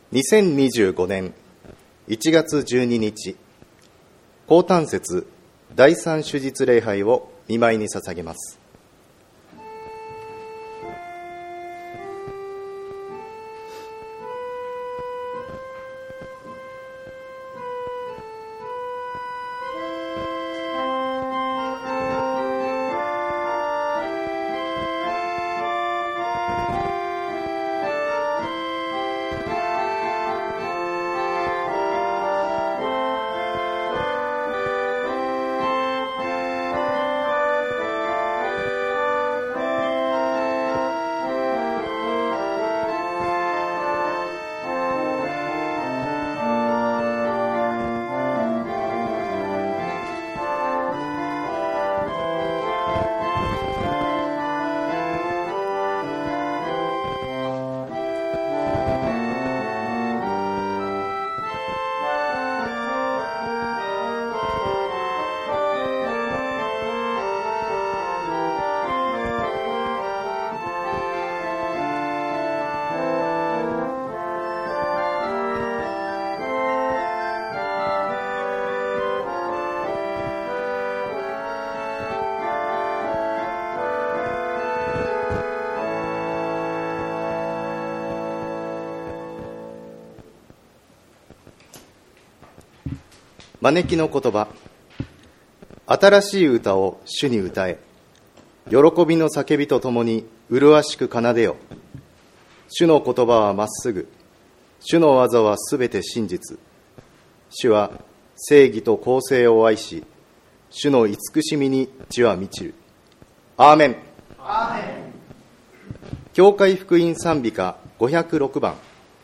2025年1月12日、降誕節第三主日礼拝を御前に捧げます。招きの言葉。新しい歌を主に歌え、喜びの叫びとともに麗しく奏でよ。主の言葉はまっすぐ、主の技はすべて真実。主は正義と公正を愛し、主の慈しみに地は満ちる。アーメン。 アーメン。 教会福音賛美歌506番。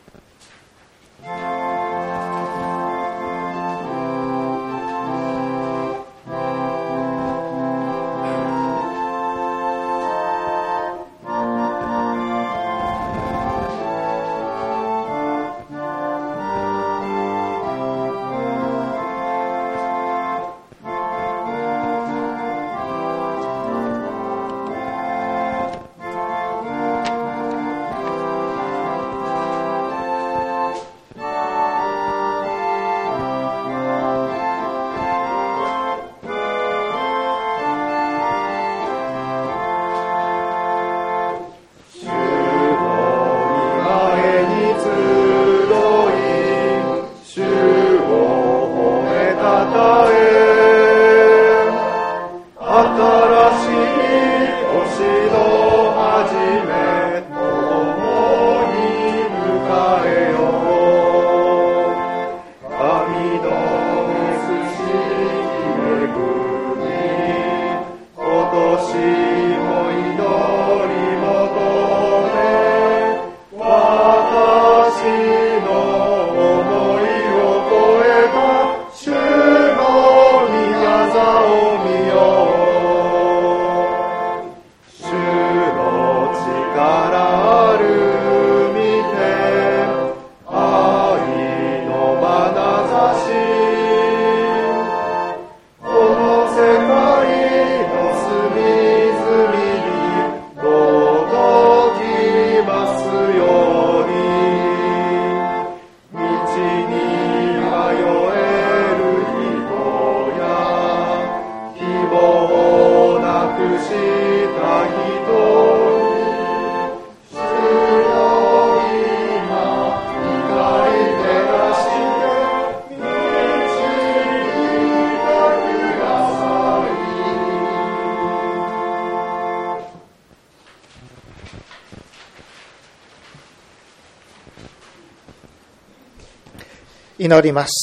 祈ります。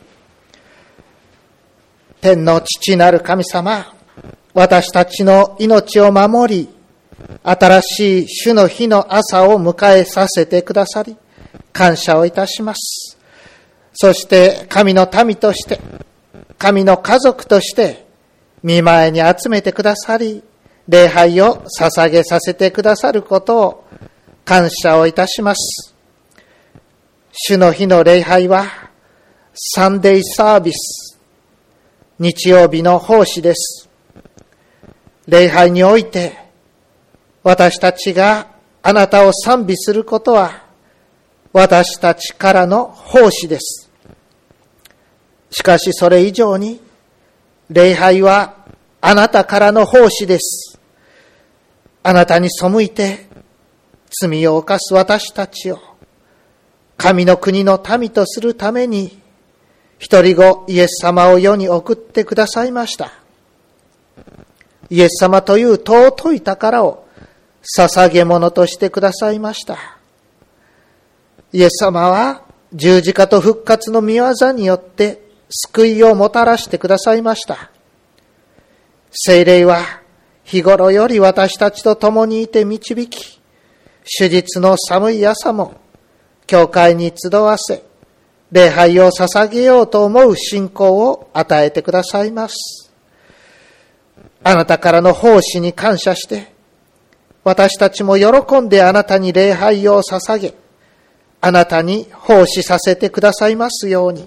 天の父なる神様、私たちの命を守り、新しい主の日の朝を迎えさせてくださり、感謝をいたします。そして神の民として、神の家族として、御前に集めてくださり、礼拝を捧げさせてくださることを感謝をいたします。主の日の礼拝はサンデーサービス、日曜日の奉仕です。礼拝において私たちがあなたを賛美することは私たちからの奉仕です。しかしそれ以上に、礼拝はあなたからの奉仕です。あなたに背いて罪を犯す私たちを神の国の民とするために、一人子イエス様を世に送ってくださいました。イエス様という尊い宝を捧げ物としてくださいました。イエス様は十字架と復活の御業によって救いをもたらしてくださいました。聖霊は日頃より私たちと共にいて導き、主日の寒い朝も教会に集わせ、礼拝を捧げようと思う信仰を与えてくださいます。あなたからの奉仕に感謝して、私たちも喜んであなたに礼拝を捧げ、あなたに奉仕させてくださいますように。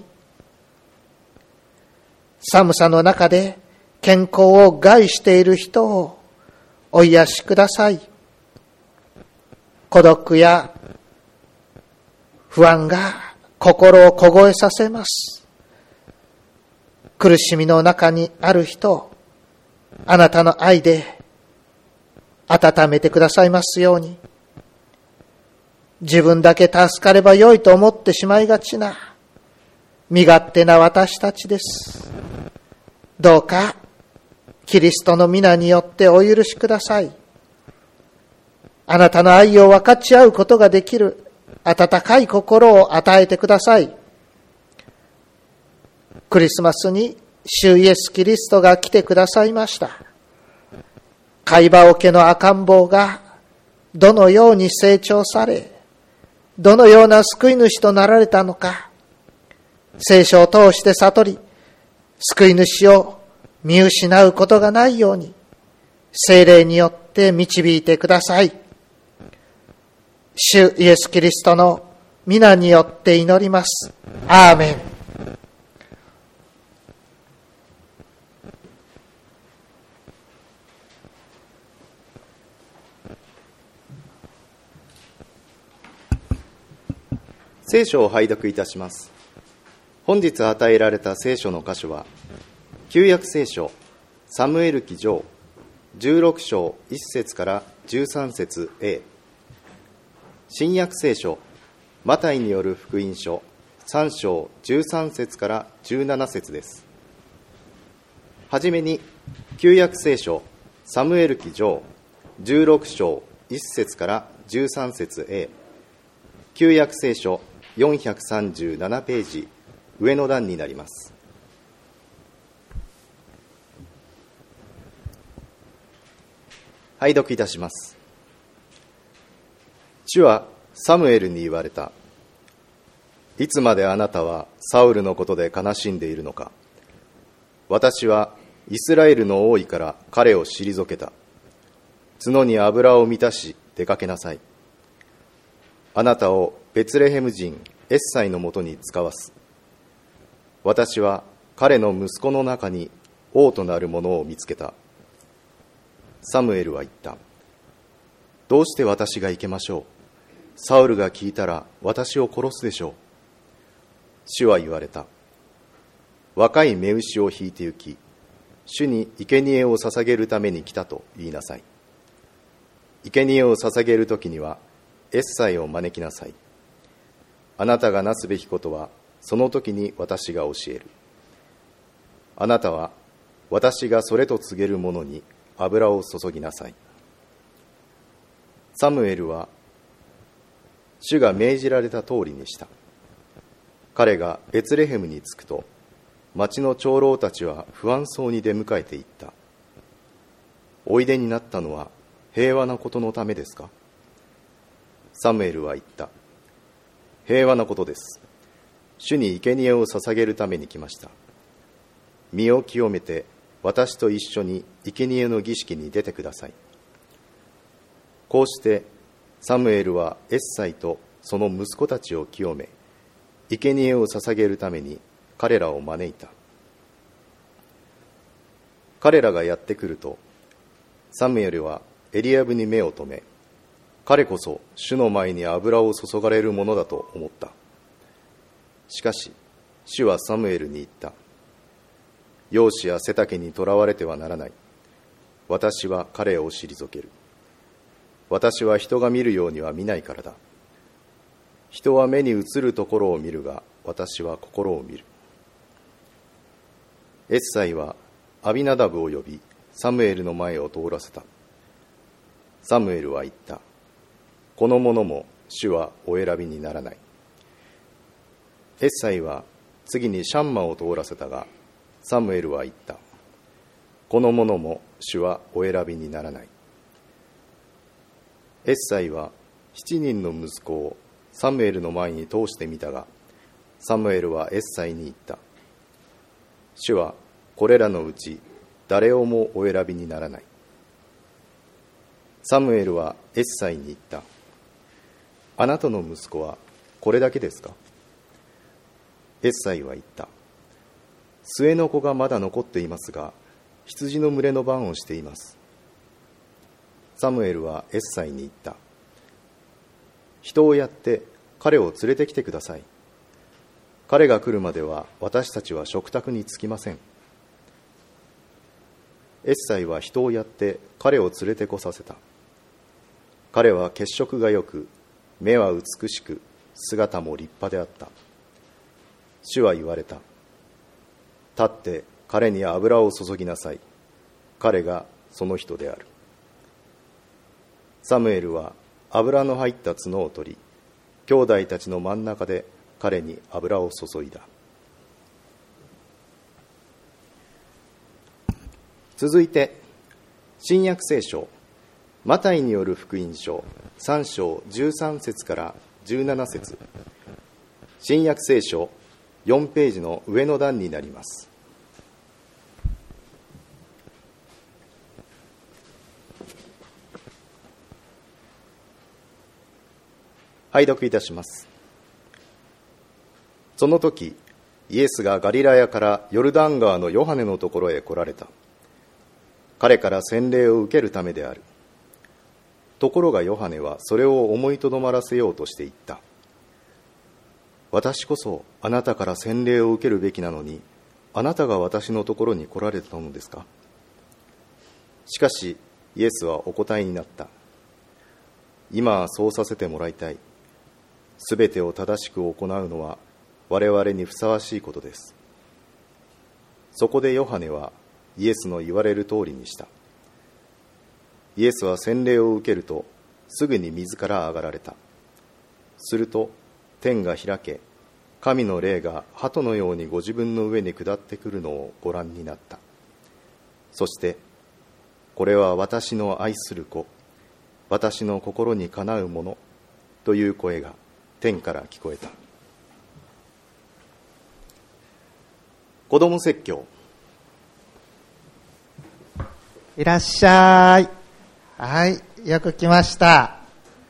寒さの中で健康を害している人をお癒しください。孤独や不安が心を凍えさせます。苦しみの中にある人をあなたの愛で温めてくださいますように。自分だけ助かればよいと思ってしまいがちな身勝手な私たちです。どうかキリストの皆によってお許しください。あなたの愛を分かち合うことができる温かい心を与えてください。クリスマスに主イエスキリストが来てくださいました。貝羽桶の赤ん坊がどのように成長され、どのような救い主となられたのか、聖書を通して悟り、救い主を見失うことがないように、聖霊によって導いてください。主イエスキリストの皆によって祈ります。アーメン。 聖書を拝読いたします。本日与えられた聖書の箇所は、旧約聖書サムエル記上16章1節から13節 A、 新約聖書マタイによる福音書3章13節から17節です。はじめに旧約聖書サムエル記上16章1節から13節 A、 旧約聖書437ページ上の段になります。拝読いたします。主はサムエルに言われた。いつまであなたはサウルのことで悲しんでいるのか。私はイスラエルの王位から彼を退けた。角に油を満たし出かけなさい。あなたをベツレヘム人エッサイのもとに使わす。私は彼の息子の中に王となる者を見つけた。サムエルは言った。どうして私が行けましょう。サウルが聞いたら私を殺すでしょう。主は言われた。若い雌牛を引いて行き、主に生贄を捧げるために来たと言いなさい。生贄を捧げるときにはエッサイを招きなさい。あなたがなすべきことはその時に私が教える。あなたは私がそれと告げる者に油を注ぎなさい。サムエルは主が命じられた通りにした。彼がベツレヘムに着くと、町の長老たちは不安そうに出迎えていった。おいでになったのは平和なことのためですか。サムエルは言った。平和なことです。主に生贄を捧げるために来ました。身を清めて私と一緒に生贄の儀式に出てください。こうしてサムエルはエッサイとその息子たちを清め、生贄を捧げるために彼らを招いた。彼らがやってくると、サムエルはエリアブに目を留め、 彼こそ主の前に油を注がれるものだと思った。しかし主はサムエルに言った。容姿や背丈にとらわれてはならない。私は彼を退ける。私は人が見るようには見ないからだ。人は目に映るところを見るが、私は心を見る。エッサイはアビナダブを呼び、サムエルの前を通らせた。サムエルは言った。この者も主はお選びにならない。エッサイは次にシャンマを通らせたが、サムエルは言った。この者も主はお選びにならない。エッサイは7人の息子をサムエルの前に通してみたが、サムエルはエッサイに言った。主はこれらのうち誰をもお選びにならない。サムエルはエッサイに言った。あなたの息子はこれだけですか？エッサイは言った。末の子がまだ残っていますが、羊の群れの番をしています。サムエルはエッサイに言った。人をやって彼を連れてきてください。彼が来るまでは私たちは食卓に着きません。エッサイは人をやって彼を連れてこさせた。彼は血色がよく、目は美しく、姿も立派であった。主は言われた。立って彼に油を注ぎなさい。彼がその人である。サムエルは油の入った角を取り、兄弟たちの真ん中で彼に油を注いだ。続いて新約聖書マタイによる福音書3章13節から17節、新約聖書4ページの上の段になります。拝読いたします。その時、イエスがガリラヤからヨルダン川のヨハネのところへ来られた。彼から洗礼を受けるためである。ところがヨハネはそれを思いとどまらせようとして言った。私こそあなたから洗礼を受けるべきなのに、あなたが私のところに来られたのですか？しかしイエスはお答えになった。今はそうさせてもらいたい。すべてを正しく行うのは我々にふさわしいことです。そこでヨハネはイエスの言われる通りにした。イエスは洗礼を受けるとすぐに水から上がられた。すると天が開け、神の霊が鳩のようにご自分の上に下ってくるのをご覧になった。そしてこれは私の愛する子、私の心にかなうものという声が天から聞こえた。子供説教。 いらっしゃい。はい、よく来ました。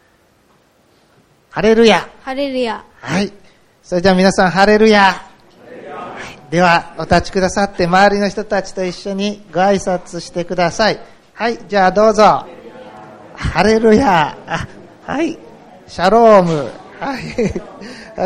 ハレルヤ。 ハレルヤ。 はい。それじゃあ皆さん、ハレルヤ。はい、では、お立ちくださって、周りの人たちと一緒にご挨拶してください。はい、じゃあどうぞ。ハレルヤ。はい。シャローム。はい。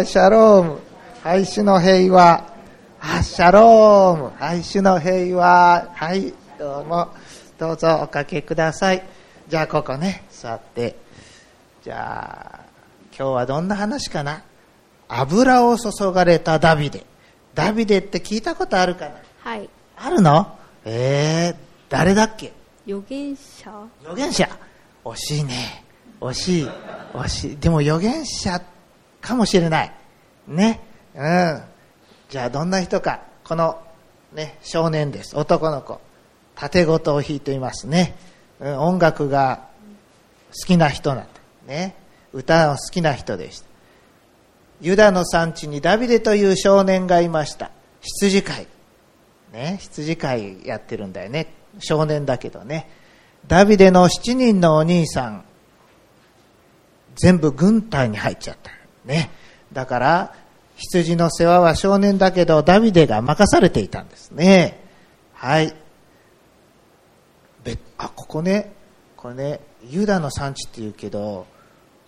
シャローム。はい、主の平和。シャローム。はい、主の平和。はい、どうも。どうぞおかけください。じゃあここね、座って。じゃあ、今日はどんな話かな？油を注がれたダビデ。ダビデって聞いたことあるかな？ はい。 あるの？誰だっけ？ 預言者？ 預言者。惜しいね。惜しい。でも預言者かもしれない。ね。うん。じゃあどんな人か。このね、少年です。男の子。盾事を弾いていますね。音楽が好きな人なんだ。ね。歌の好きな人でした。ユダの産地にダビデという少年がいました。羊飼い。ね。羊飼いやってるんだよね。少年だけどね。ダビデの7人のお兄さん、全部軍隊に入っちゃった。ね。だから、羊の世話は少年だけど、ダビデが任されていたんですね。はい。ここね、ユダの産地って言うけど、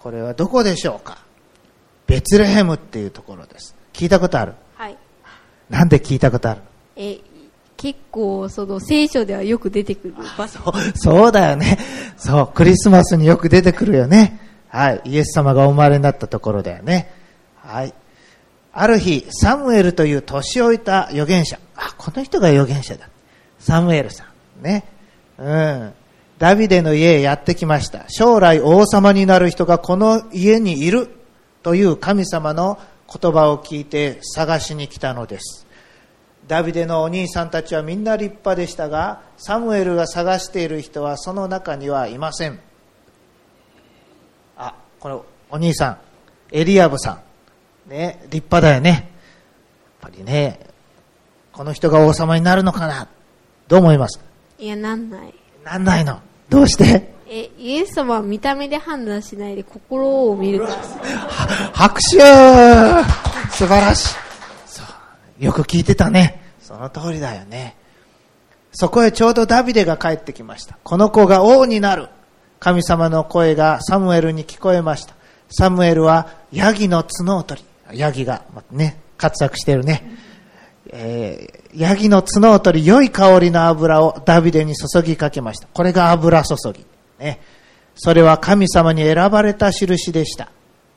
これはどこでしょうか？ベツレヘムっていうところです。聞いたことある？ はい。 なんで聞いたことある？ 結構聖書ではよく出てくる場所。 そうだよね。そう、クリスマスによく出てくるよね。はい。イエス様がお生まれになったところだよね。はい。ある日、サムエルという年老いた預言者。この人が預言者だ。サムエルさん。ね。ダビデの家へやってきました。将来王様になる人がこの家にいるという神様の言葉を聞いて探しに来たのです。ダビデのお兄さんたちはみんな立派でしたが、サムエルが探している人はその中にはいません。このお兄さん、エリアブさん。ね、立派だよね。やっぱりね、この人が王様になるのかな。どう思いますか？ いや、なんない。 なんないの？どうして？ イエス様は見た目で判断しないで心を見るから。 拍手！素晴らしい。そう。よく聞いてたね。その通りだよね。そこへちょうどダビデが帰ってきました。この子が王になる。神様の声がサムエルに聞こえました。サムエルはヤギの角を取り、ヤギがね、活躍してるね。ヤギの角を取り、良い香りの油をダビデに注ぎかけました。これが油注ぎ。ね。それは神様に選ばれた印でした。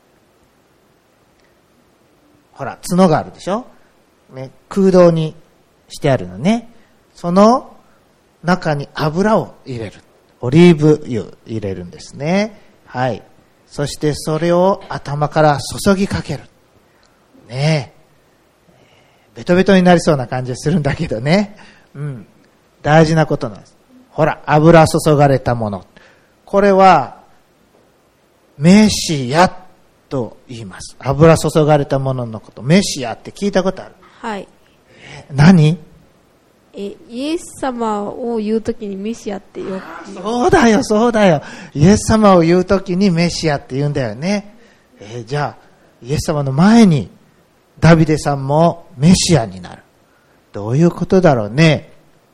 ほら、角があるでしょ？ね、空洞にしてあるのね。その中に油を入れる。オリーブ油入れるんですね。はい。そしてそれを頭から注ぎかける。ねえ。ベトベトになりそうな感じするんだけどね。大事なことなんです。ほら、油注がれたもの。これは、メシアと言います。油注がれたもののこと。メシアって聞いたことある？ はい。 何？ イエス様を言うときにメシアってよく。 そうだよ、そうだよ。イエス様を言うときにメシアって言うんだよね。じゃあ、イエス様の前にダビデさんもメシアになる。どういうことだろうね。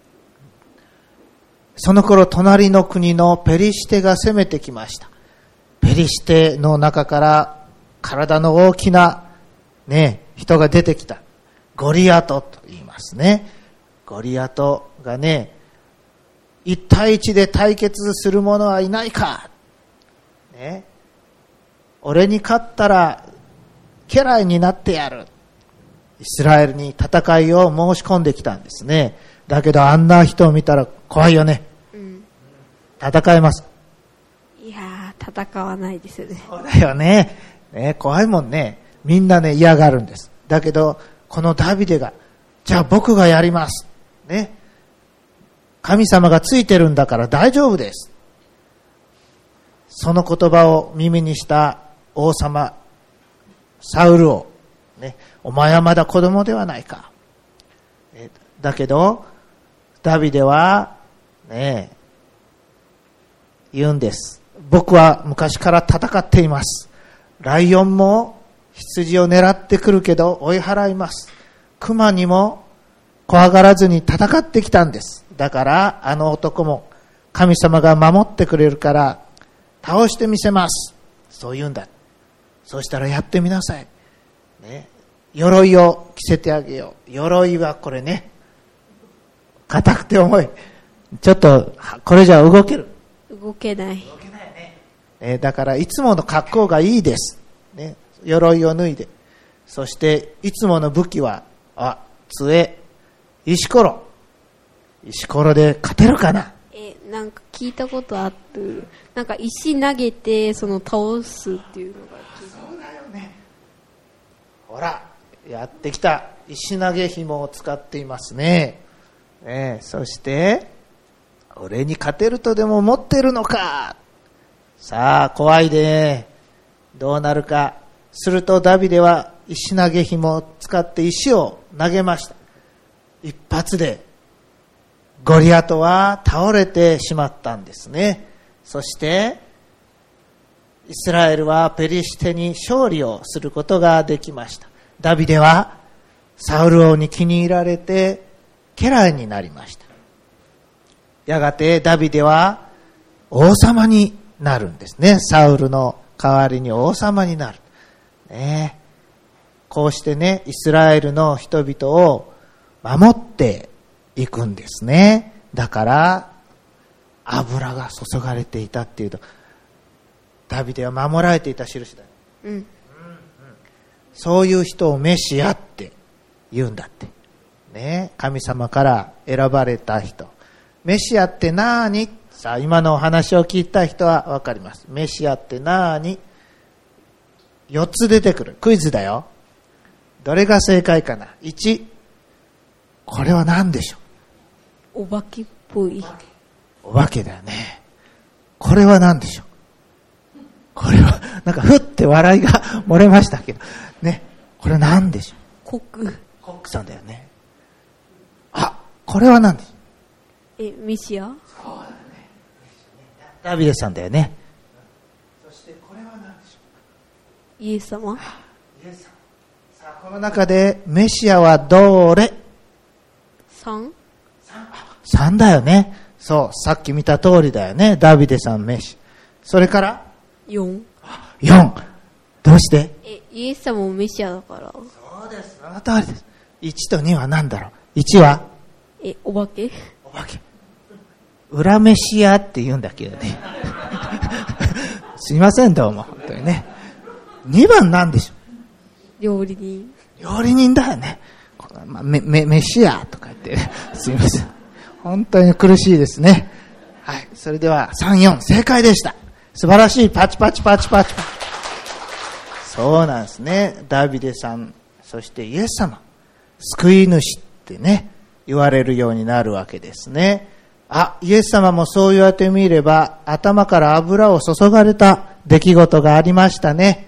その頃、隣の国のペリシテが攻めてきました。ペリシテの中から体の大きなね、人が出てきた。ゴリアトと言いますね。ゴリアトがね、一対一で対決する者はいないか、ね、俺に勝ったら家来になってやる。イスラエルに戦いを申し込んできたんですね。だけどあんな人を見たら怖いよね。戦えます？ いやー、戦わないですよね。 そうだよね。怖いもんね。みんなね、嫌がるんです。だけどこのダビデが、じゃあ僕がやります。ね。神様がついてるんだから大丈夫です。その言葉を耳にした王様、サウル王。ね。お前はまだ子供ではないか。だけど、ダビデは、ね、言うんです。僕は昔から戦っています。ライオンも羊を狙ってくるけど追い払います。熊にも怖がらずに戦ってきたんです。だからあの男も神様が守ってくれるから倒してみせます。そう言うんだ。そうしたらやってみなさい。ね、鎧を着せてあげよう。鎧はこれね、硬くて重い。ちょっとこれじゃ動ける？ 動けない。 動けないね。だからいつもの格好がいいです。ね、鎧を脱いで。そしていつもの武器は杖、石ころ。石ころで勝てるかな？ なんか聞いたことある。なんか石投げてその倒すっていうのが聞いた。 そうだよね。ほら、やってきた。石投げ紐を使っていますね。そして俺に勝てるとでも思ってるのか。さあ怖いで、どうなるか。するとダビデは石投げ紐を使って石を投げました。一発でゴリアトは倒れてしまったんですね。そしてイスラエルはペリシテに勝利をすることができました。ダビデはサウル王に気に入られて家来になりました。やがてダビデは王様になるんですね。サウルの代わりに王様になる。ね、こうしてね、イスラエルの人々を守っていくんですね。だから、油が注がれていたっていうと、ダビデは守られていた印だよ。 うん。 そういう人をメシアって言うんだって。ね、神様から選ばれた人。メシアって何？さあ、今のお話を聞いた人はわかります。メシアって何？4つ出てくる。クイズだよ。どれが正解かな？ 1、これは何でしょお化けっぽい。 う？お化けだよね。これは何でしょう？これは、なんかふって笑いが漏れましたけど。ね。これは何でしょう？ コック。 コックさんだよね。あ、これは何でしょう？ メシア？ そうだね。ダビデさんだよね。そしてこれは何でしょう？ イエス様？ イエス様。さあ、この中でメシアはどれ ？3？ 3だよね。そう、さっき見た通りだよね。ダビデさん、メシ。それから 4。 4。どうして？ イエス様もメシアだから。 そうです。その通りです。1と2は何だろう？ 1 はお化け？ お化け。裏メシアって言うんだけどね。すいません、どうも。本当にね。2番何でしょう？ 料理人。 料理人だよね。メシアとか言って、すいません。本当に苦しいですね。はい。それでは3、4、正解でした。素晴らしい。パチパチパチパチパチ。そうなんですね。ダビデさん、そしてイエス様。救い主ってね、言われるようになるわけですね。あ、イエス様もそう言われてみれば、頭から油を注がれた出来事がありましたね。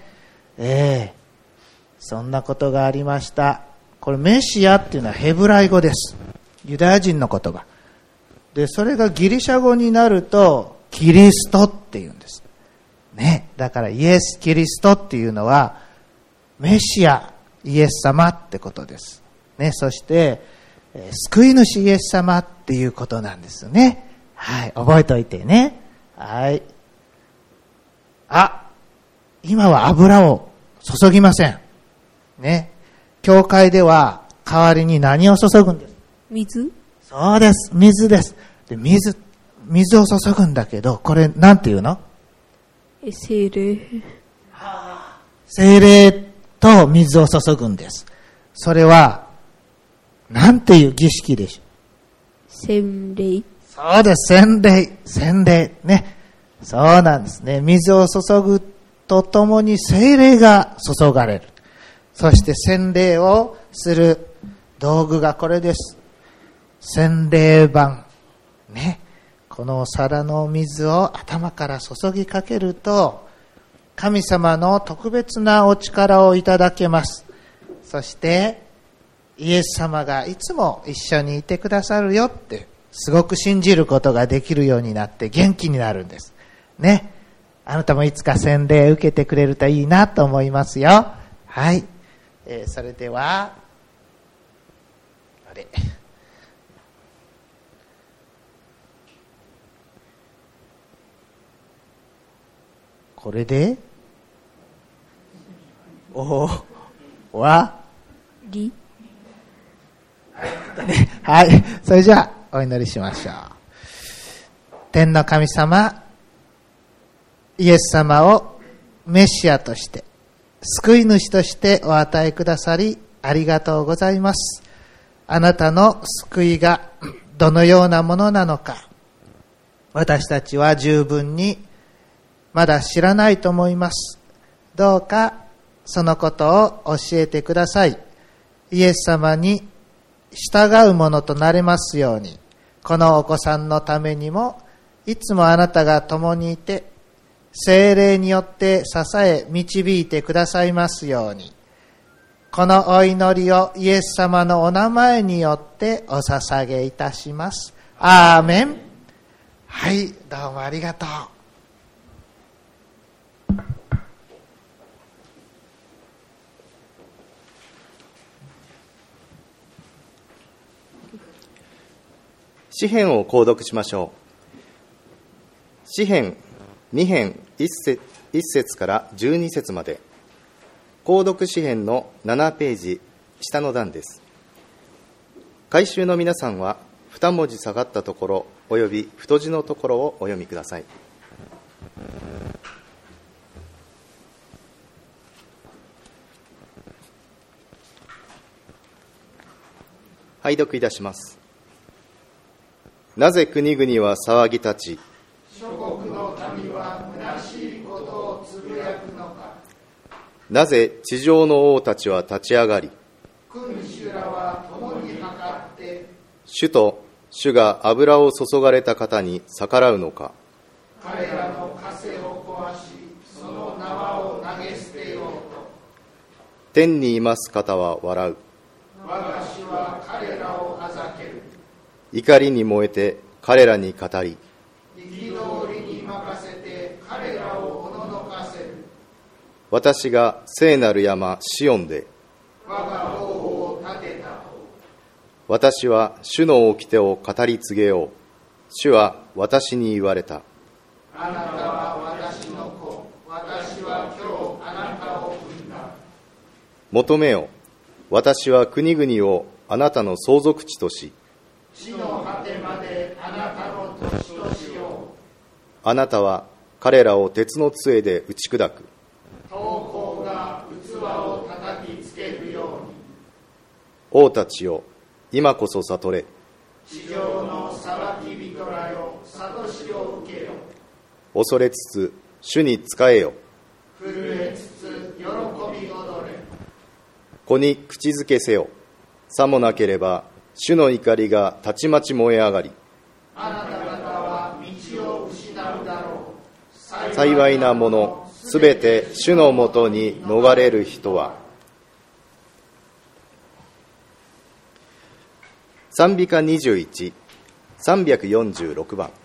そんなことがありました。これメシアっていうのはヘブライ語です。ユダヤ人の言葉。で、それがギリシャ語になると、キリストっていうんです。ね。だからイエス・キリストっていうのは、メシア、イエス様ってことです。ね。そして、救い主イエス様っていうことなんですね。はい。覚えておいてね。はい。あ、今は油を注ぎません。ね。教会では代わりに何を注ぐんです？ 水？ そうです。水です。で、水を注ぐんだけど、これなんていうの？ 聖霊。 聖霊と水を注ぐんです。それは、なんていう儀式でしょう？ 洗礼。 そうです。洗礼。洗礼。ね。そうなんですね。水を注ぐとともに聖霊が注がれる。そして洗礼をする道具がこれです。洗礼板。ね。このお皿の水を頭から注ぎかけると、神様の特別なお力をいただけます。そして、イエス様がいつも一緒にいてくださるよって、すごく信じることができるようになって元気になるんです。ね。あなたもいつか洗礼受けてくれるといいなと思いますよ。はい。それでは、これで、はい。それじゃあ、お祈りしましょう。天の神様、イエス様をメシアとして、救い主としてお与えくださり、ありがとうございます。あなたの救いがどのようなものなのか、私たちは十分にまだ知らないと思います。どうかそのことを教えてください。イエス様に従うものとなれますように、このお子さんのためにも、いつもあなたが共にいて、聖霊によって支え導いてくださいますように、このお祈りをイエス様のお名前によってお捧げいたします。アーメン。はい、どうもありがとう。 詩編を購読しましょう。詩編2編1 1節から12節まで、購読詩編の7ページ下の段です。改宗の皆さんは2文字下がったところおよび太字のところをお読みください。拝読いたします。なぜ国々は騒ぎ立ち、 諸国の民は虚しいことをつぶやくのか。 なぜ地上の王たちは立ち上がり、 君主らは共に測って、 主と主が油を注がれた方に逆らうのか。 彼らの枷を壊し、その縄を投げ捨てようと。 天にいます方は笑う。 我が主は彼らをあざける。 怒りに燃えて彼らに語り、 憤りに任せて彼らをおののかせる。 私が聖なる山シオンで、 我が王を立てた。 私は主の掟を語り継げよう。主は私に言われた。 あなたは私の子。私は今日あなたを産んだ。 求めよ。私は国々をあなたの相続地とし、 地の果てまであなたの土地としよう。 あなたは彼らを鉄の杖で打ち砕く。 刀工が器を叩きつけるように。 王たちよ、今こそ悟れ。 地上の裁き人らよ、諭しを受けよ。 恐れつつ主に仕えよ。 震えつつ喜び踊れ。 子に口づけせよ。さもなければ主の怒りがたちまち燃え上がり、 あなた方は道を失うだろう。 幸いなものすべて主のもとに逃れる人は。賛美歌21、346番。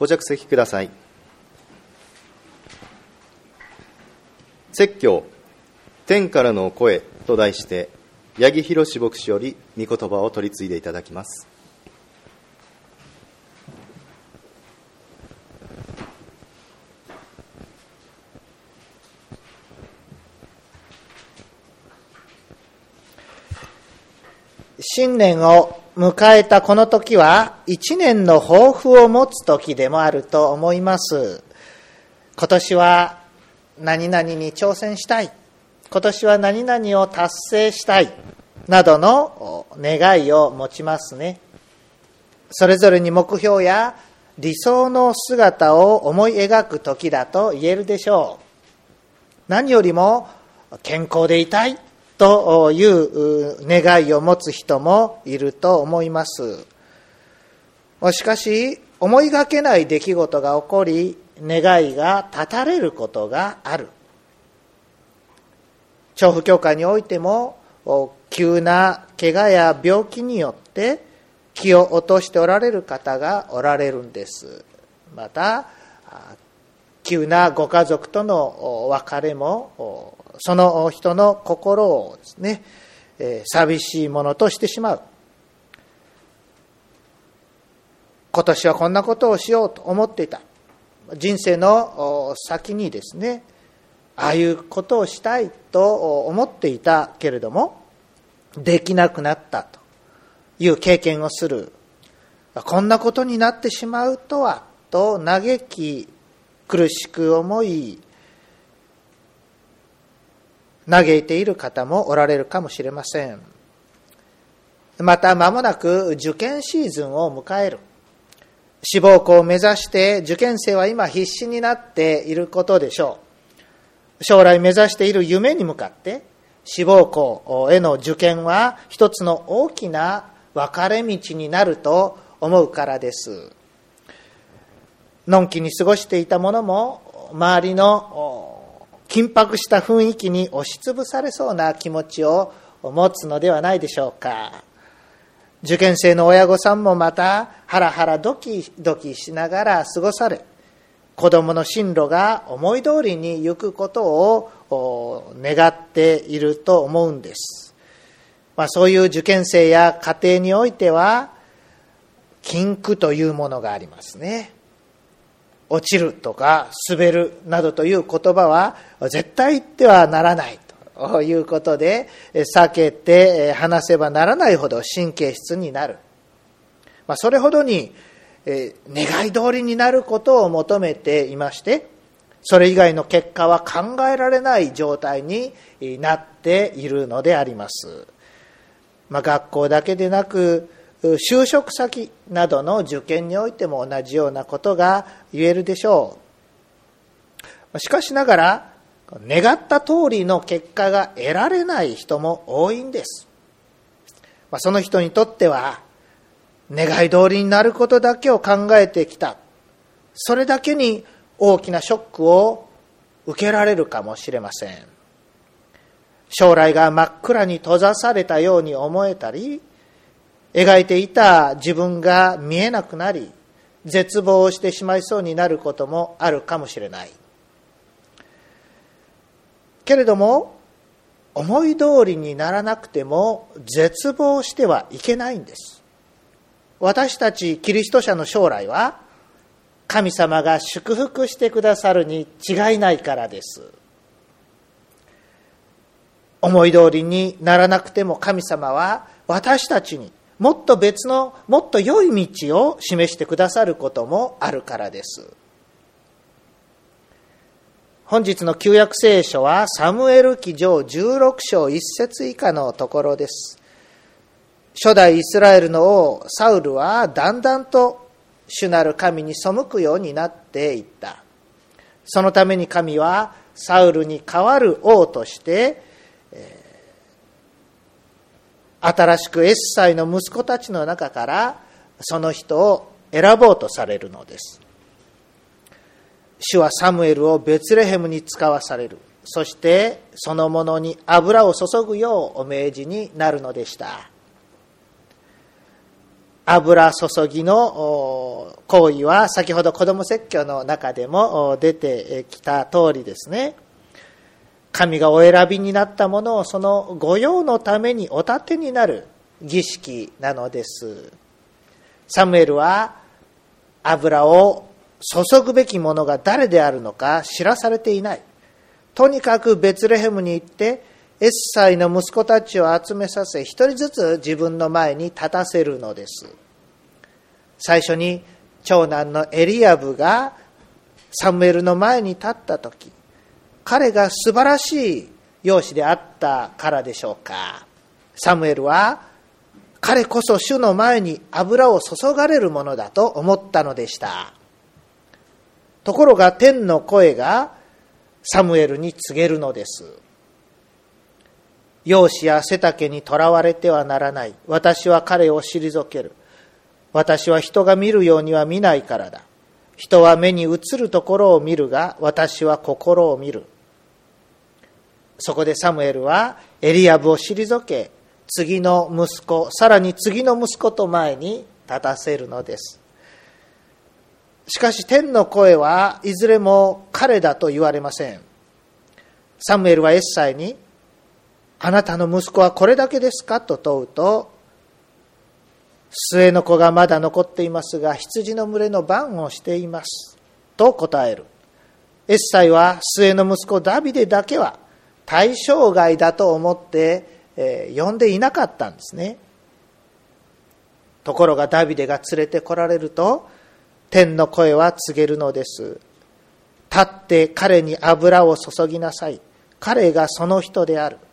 ご着席ください。説教天からの声と題して、八木弘牧師より御言葉を取り継いでいただきます。 新年を迎えたこの時は、一年の抱負を持つ時でもあると思います。今年は何々に挑戦したい、今年は何々を達成したいなどの願いを持ちますね。それぞれに目標や理想の姿を思い描く時だと言えるでしょう。何よりも健康でいたいという願いを持つ人もいると思います。しかし、思いがけない出来事が起こり、願いが絶たれることがある。調布教会においても、急な怪我や病気によって気を落としておられる方がおられるんです。また、急なご家族との別れも、その人の心をですね、寂しいものとしてしまう。今年はこんなことをしようと思っていた。人生の先にですね、ああいうことをしたいと思っていたけれども、できなくなったという経験をする。こんなことになってしまうとは、と嘆き、苦しく思い、嘆いている方もおられるかもしれません。また間もなく受験シーズンを迎える。志望校を目指して受験生は今必死になっていることでしょう。将来目指している夢に向かって志望校への受験は一つの大きな分かれ道になると思うからです。のんきに過ごしていたものも周りの緊迫した雰囲気に押しつぶされそうな気持ちを持つのではないでしょうか。受験生の親御さんもまたハラハラドキドキしながら過ごされ、子供の進路が思い通りに行くことを願っていると思うんです。そういう受験生や家庭においては禁句というものがありますね。落ちるとか滑るなどという言葉は絶対言ってはならないということで、避けて話せばならないほど神経質になる。それほどに願い通りになることを求めていまして、それ以外の結果は考えられない状態になっているのであります。学校だけでなく就職先などの受験においても同じようなことが言えるでしょう。しかしながら願った通りの結果が得られない人も多いんです。その人にとっては願い通りになることだけを考えてきた。それだけに大きなショックを受けられるかもしれません。将来が真っ暗に閉ざされたように思えたり、描いていた自分が見えなくなり、絶望してしまいそうになることもあるかもしれない。けれども、思い通りにならなくても絶望してはいけないんです。私たちキリスト者の将来は神様が祝福してくださるに違いないからです。思い通りにならなくても神様は私たちにもっと別のもっと良い道を示してくださることもあるからです。本日の旧約聖書はサムエル記上16章1節以下のところです。初代イスラエルの王サウルはだんだんと主なる神に背くようになっていった。そのために神はサウルに代わる王として新しくエッサイの息子たちの中からその人を選ぼうとされるのです。主はサムエルをベツレヘムに使わされる。そしてその者に油を注ぐようお命じになるのでした。 油注ぎの行為は先ほど子ども説教の中でも出てきた通りですね。神がお選びになったものをその御用のためにお立てになる儀式なのです。サムエルは油を注ぐべきものが誰であるのか知らされていない。とにかくベツレヘムに行ってエッサイの息子たちを集めさせ、一人ずつ自分の前に立たせるのです。最初に長男のエリアブがサムエルの前に立ったとき、彼が素晴らしい容姿であったからでしょうか。サムエルは彼こそ主の前に油を注がれるものだと思ったのでした。ところが天の声がサムエルに告げるのです。容姿や背丈にとらわれてはならない。私は彼を退ける。私は人が見るようには見ないからだ。人は目に映るところを見るが、私は心を見る。そこでサムエルはエリアブを退け、次の息子、さらに次の息子と前に立たせるのです。しかし天の声はいずれも彼だと言われません。サムエルはエッサイに、あなたの息子はこれだけですかと問うと、末の子がまだ残っていますが、羊の群れの番をしていますと答える。エッサイは末の息子ダビデだけは対象外だと思って呼んでいなかったんですね。ところがダビデが連れてこられると、天の声は告げるのです。立って彼に油を注ぎなさい。彼がその人である。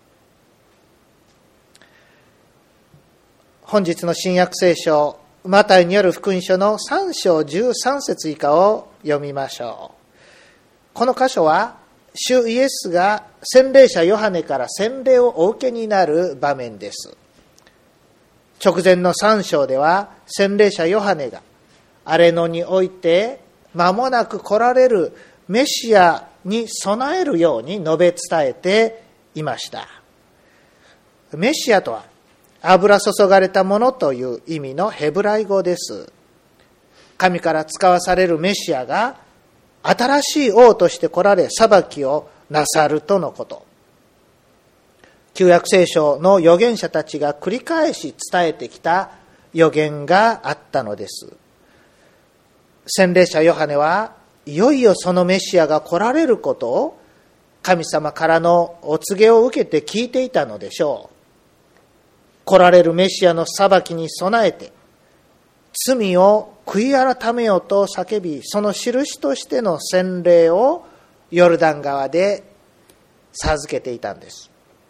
本日の新約聖書、マタイによる福音書の3章13節以下を読みましょう。この箇所は、主イエスが洗礼者ヨハネから洗礼をお受けになる場面です。直前の3章では、洗礼者ヨハネが荒野において間もなく来られるメシアに備えるように述べ伝えていました。メシアとは油注がれたものという意味のヘブライ語です。神から使わされるメシアが新しい王として来られ裁きをなさるとのこと。旧約聖書の預言者たちが繰り返し伝えてきた預言があったのです。洗礼者ヨハネはいよいよそのメシアが来られることを神様からのお告げを受けて聞いていたのでしょう。来られるメシアの裁きに備えて罪を悔い改めようと叫び、その印としての洗礼をヨルダン川で授けていたんです。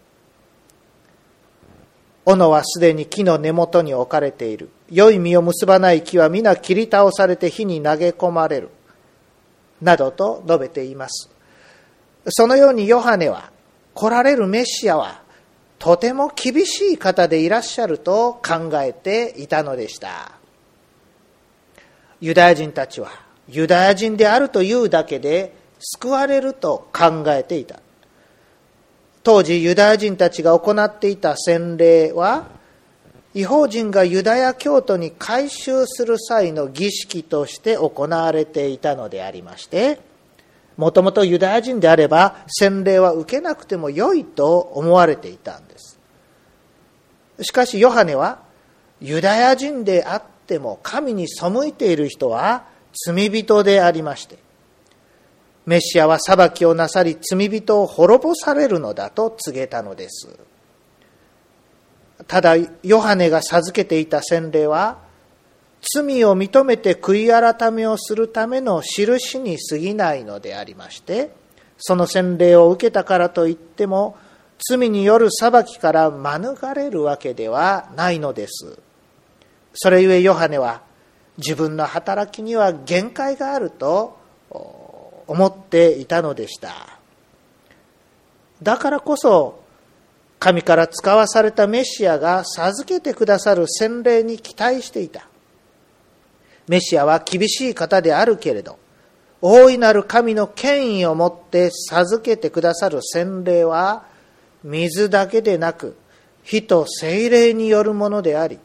斧はすでに木の根元に置かれている。良い実を結ばない木は皆切り倒されて火に投げ込まれる。などと述べています。そのようにヨハネは、来られるメシアはとても厳しい方でいらっしゃると考えていたのでした。ユダヤ人たちはユダヤ人であるというだけで救われると考えていた。当時ユダヤ人たちが行っていた洗礼は、異邦人がユダヤ教徒に改宗する際の儀式として行われていたのでありまして、もともとユダヤ人であれば洗礼は受けなくても良いと思われていたんです。しかしヨハネは、ユダヤ人であっても神に背いている人は罪人でありまして、メシアは裁きをなさり罪人を滅ぼされるのだと告げたのです。ただヨハネが授けていた洗礼は、罪を認めて悔い改めをするための印に過ぎないのでありまして、その洗礼を受けたからといっても罪による裁きから免れるわけではないのです。それゆえヨハネは自分の働きには限界があると思っていたのでした。だからこそ神から使わされたメシアが授けてくださる洗礼に期待していた。メシアは厳しい方であるけれど、大いなる神の権威をもって授けてくださる洗礼は、水だけでなく火と聖霊によるものであり、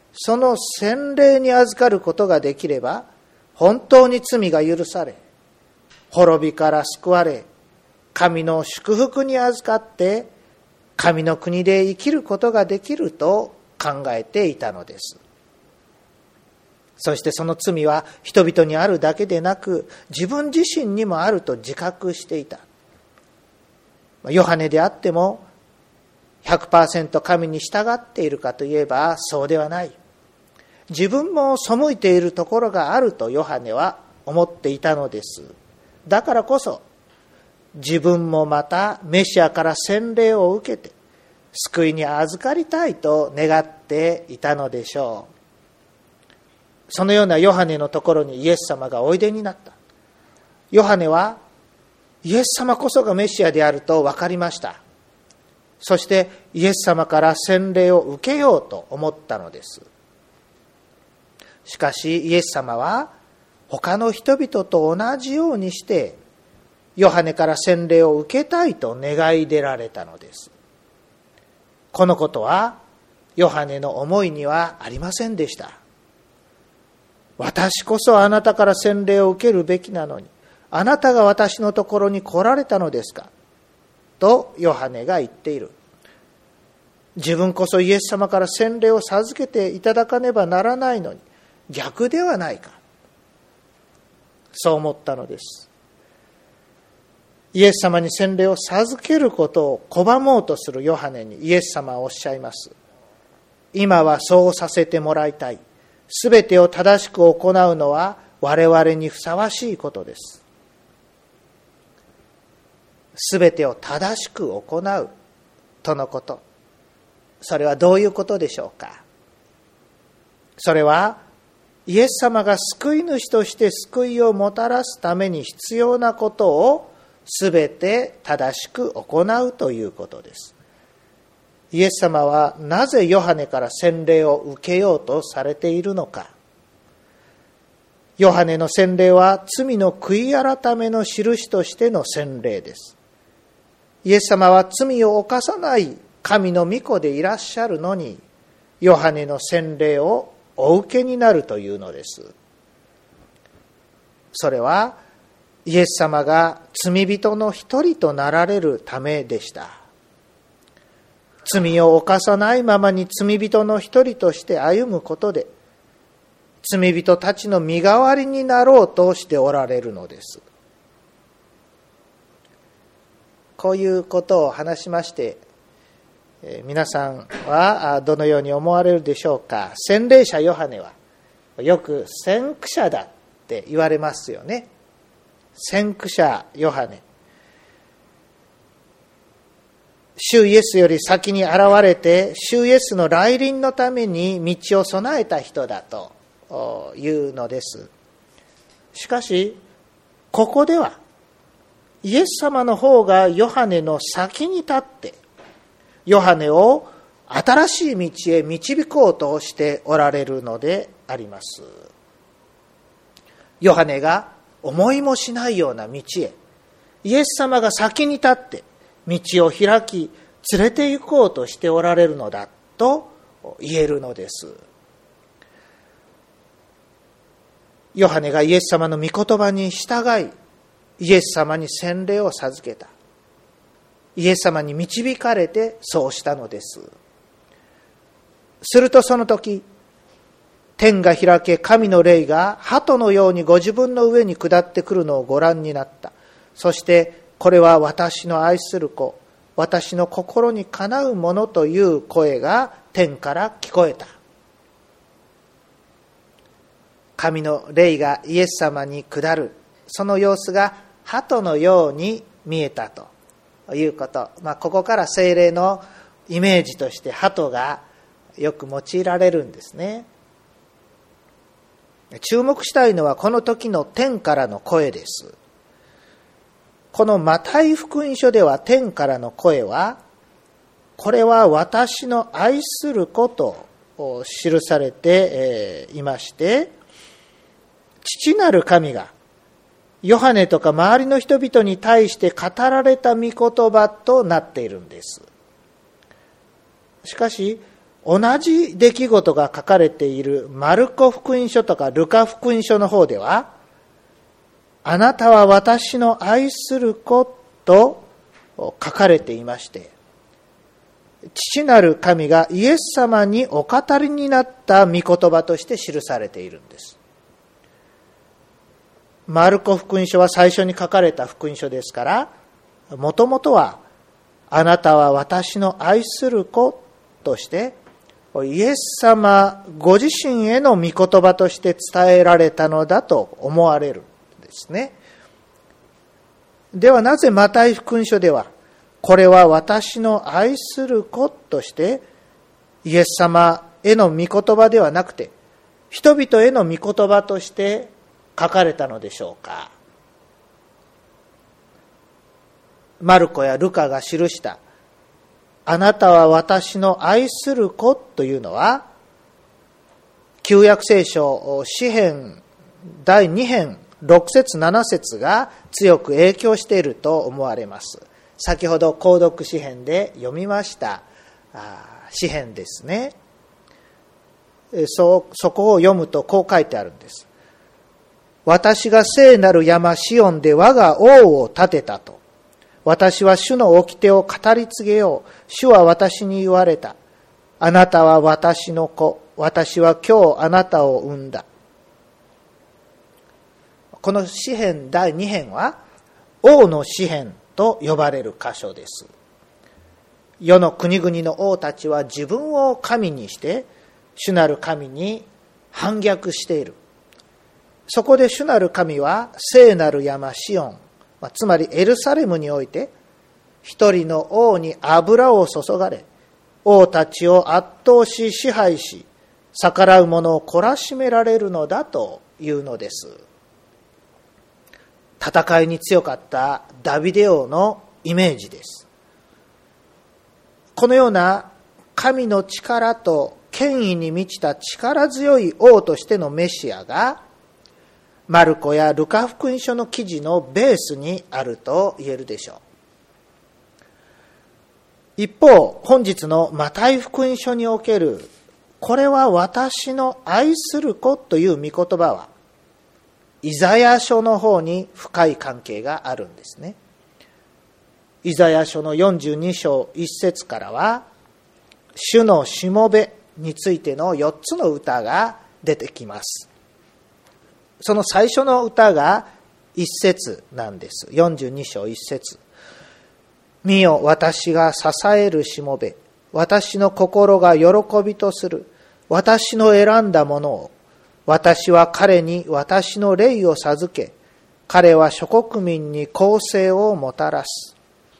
その洗礼に預かることができれば、本当に罪が許され、滅びから救われ、神の祝福に預かって、神の国で生きることができると考えていたのです。そしてその罪は人々にあるだけでなく、自分自身にもあると自覚していた。ヨハネであっても 100% 神に従っているかといえばそうではない。自分も背いているところがあるとヨハネは思っていたのです。だからこそ自分もまたメシアから洗礼を受けて救いに預かりたいと願っていたのでしょう。そのようなヨハネのところにイエス様がおいでになった。ヨハネはイエス様こそがメシアであると分かりました。そしてイエス様から洗礼を受けようと思ったのです。しかしイエス様は他の人々と同じようにしてヨハネから洗礼を受けたいと願い出られたのです。このことはヨハネの思いにはありませんでした。私こそあなたから洗礼を受けるべきなのに、あなたが私のところに来られたのですかとヨハネが言っている。自分こそイエス様から洗礼を授けていただかねばならないのに逆ではないか、そう思ったのです。イエス様に洗礼を授けることを拒もうとするヨハネにイエス様はおっしゃいます。今はそうさせてもらいたい。すべてを正しく行うのは我々にふさわしいことです。すべてを正しく行うとのこと。それはどういうことでしょうか。それはイエス様が救い主として救いをもたらすために必要なことをすべて正しく行うということです。イエス様はなぜヨハネから洗礼を受けようとされているのか。ヨハネの洗礼は罪の悔い改めの印としての洗礼です。イエス様は罪を犯さない神の御子でいらっしゃるのに、ヨハネの洗礼をお受けになるというのです。それはイエス様が罪人の一人となられるためでした。罪を犯さないままに罪人の一人として歩むことで、罪人たちの身代わりになろうとしておられるのです。こういうことを話しまして、皆さんはどのように思われるでしょうか。洗礼者ヨハネはよく先駆者だって言われますよね。先駆者ヨハネ、主イエスより先に現れて主イエスの来臨のために道を備えた人だというのです。しかしここではイエス様の方がヨハネの先に立ってヨハネを新しい道へ導こうとしておられるのであります。ヨハネが思いもしないような道へイエス様が先に立って道を開き連れて行こうとしておられるのだと言えるのです。ヨハネがイエス様の御言葉に従いイエス様に洗礼を授けた。イエス様に導かれてそうしたのです。するとその時天が開け、神の霊が鳩のようにご自分の上に下ってくるのをご覧になった。そしてこれは私の愛する子、私の心にかなうものという声が天から聞こえた。神の霊がイエス様に下る、その様子が鳩のように見えたということ。ここから聖霊のイメージとして鳩がよく用いられるんですね。注目したいのはこの時の天からの声です。このマタイ福音書では天からの声は、これは私の愛する子と記されていまして、父なる神がヨハネとか周りの人々に対して語られた御言葉となっているんです。しかし同じ出来事が書かれているマルコ福音書とかルカ福音書の方では、あなたは私の愛する子と書かれていまして、父なる神がイエス様にお語りになった御言葉として記されているんです。マルコ福音書は最初に書かれた福音書ですから、もともとはあなたは私の愛する子としてイエス様ご自身への御言葉として伝えられたのだと思われるんですね。ではなぜマタイ福音書ではこれは私の愛する子としてイエス様への御言葉ではなくて人々への御言葉として書かれたのでしょうか。マルコやルカが記したあなたは私の愛する子というのは、旧約聖書詩編第2編6節7節が強く影響していると思われます。先ほど購読詩編で読みました詩編ですね。そこを読むとこう書いてあるんです。私が聖なる山シオンで我が王を立てたと。私は主の掟を語り継げよう。主は私に言われた。あなたは私の子。私は今日あなたを産んだ。この詩編第2編は王の詩編と呼ばれる箇所です。世の国々の王たちは自分を神にして主なる神に反逆している。そこで主なる神は聖なる山シオン、つまりエルサレムにおいて一人の王に油を注がれ、王たちを圧倒し支配し逆らう者を懲らしめられるのだというのです。戦いに強かったダビデ王のイメージです。このような神の力と権威に満ちた力強い王としてのメシアがマルコやルカ福音書の記事のベースにあると言えるでしょう。一方、本日のマタイ福音書におけるこれは私の愛する子という御言葉はイザヤ書の方に深い関係があるんですね。イザヤ書の42章1節からは主のしもべについての4つの歌が出てきます。その最初の歌が1節なんです。42章1節。見よ私が支えるしもべ、私の心が喜びとする、私の選んだものを、私は彼に私の霊を授け、彼は諸国民に公正をもたらす。